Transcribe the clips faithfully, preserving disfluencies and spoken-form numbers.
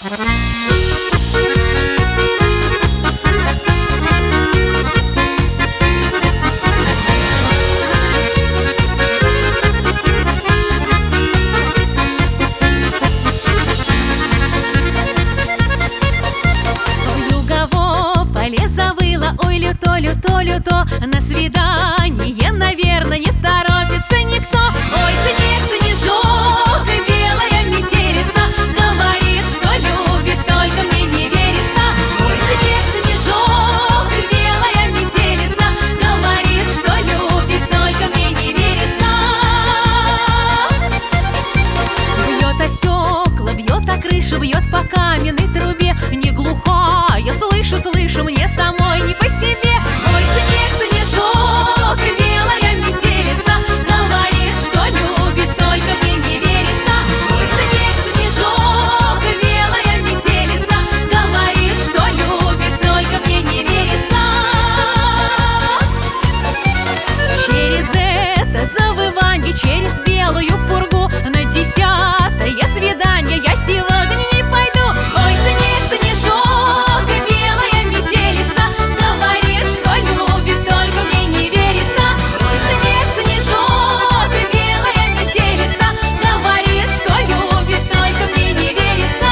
Люто, на свидание, наверное, не торопится никто. Ой, снег, снежок, белая метелица, говорит, что любит, только мне не верится. Ой, снег, снежок, белая метелица, говорит, что любит, только мне не верится. Бьет о стекла, бьет о крышу, бьет по каменной трубе. Не глухая, слышу, слышу, мне самой не по себе. Через белую пургу на десятое свидание я сегодня не пойду. Ой, снег, снежок, белая метелица, говорит, что любит, только мне не верится. Ой, снег, снежок, белая метелица, говорит, что любит, только мне не верится.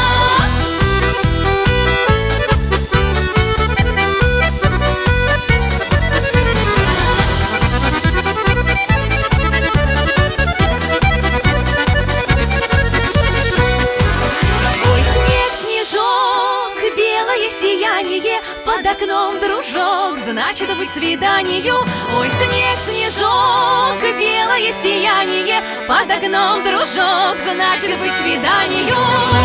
Сияние под окном, дружок, значит быть свиданию. Ой, снег, снежок, белое сияние под окном, дружок, значит быть свиданию.